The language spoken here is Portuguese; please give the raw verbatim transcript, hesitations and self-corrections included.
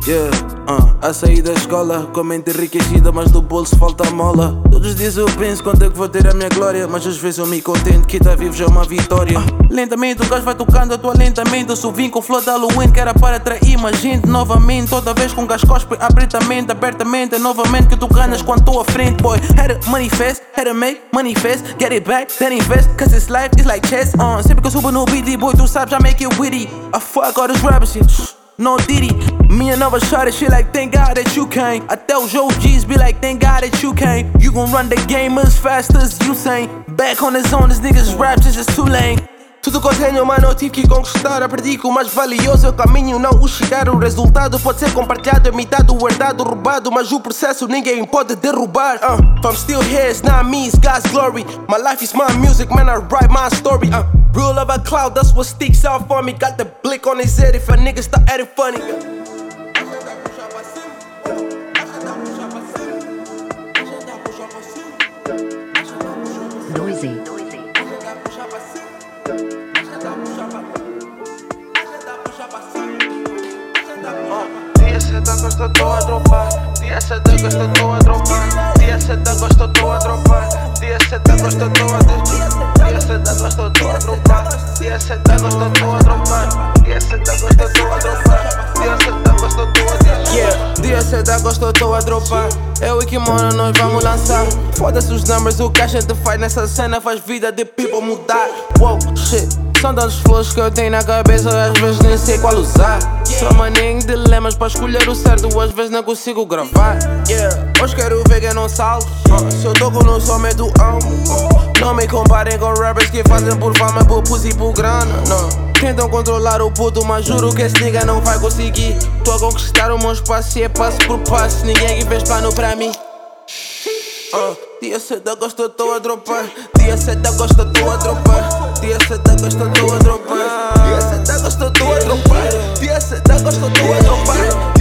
Yeah, uh, a sair da escola com a mente enriquecida, mas do bolso falta a mola. Todos os dias eu penso quando é que vou ter a minha glória, mas às vezes eu me contento que tá vivo já é uma vitória. uh, Lentamente o gás vai tocando a tua lentamente. Eu só vim com flor de Halloween que era para atrair mais gente novamente. Toda vez com gás cospe abertamente, abertamente. É novamente que tu ganhas quando tô à frente, boy. Had to manifest, had to make manifest. Get it back, then invest, cause this life is like chess. uh, Sempre que eu subo no beat, boy, tu sabes, I make it witty. I fuck all this rappers shit, shh, no Diddy. Me and never shot it, shit like thank God that you came. I tell Joe G's be like thank God that you came. You gon' run the game as fast as Usain. Back on his own, this niggas rap just is too lame. Tudo que eu tenho, mano, eu tive que conquistar. Aprendi que o mais valioso é o caminho, não o chegar. O resultado pode ser compartilhado, imitado, herdado, roubado, mas o processo ninguém pode derrubar. uh, I'm still here, it's not me, it's God's glory. My life is my music, man, I write my story. uh, Rule of a cloud, that's what sticks out for me. Got the blick on his head if a nigga start acting funny. Noisy. Dia sete de agosto estou a dropar. Dia sete de agosto estou a dropar. Dia sete de agosto estou a dropar. Dia sete de agosto estou a dropar. Dia sete de agosto estou a dropar. Dia sete de agosto estou a dropar. Dia sete de agosto estou a dropar. Dia sete de agosto estou a dropar. Yeah, dia sete de agosto estou a dropar. Eu e Kimono nós vamos lançar. Foda-se os numbers, o que a gente faz nessa cena faz vida de people mudar. Wow, shit. São tantos flows que eu tenho na cabeça, às vezes nem sei qual usar. Sou maninho de dilemas para escolher o certo, às vezes não consigo gravar. Yeah, hoje quero ver que não salto. uh, Se eu toco no som é do amo. uh, Não me comparem com rappers que fazem por fama, por pussy, por grana. Não, tentam controlar o puto, mas juro que esse nigga não vai conseguir. Tô a conquistar o meu espaço e é passo por passo. Ninguém que fez plano pra mim. Uh, dia sete de agosto estou a dropar. Dia sete de agosto estou a dropar. Dia sete de agosto estou a dropar. Dia sete de agosto estou a dropar. Dia sete de agosto estou a dropar.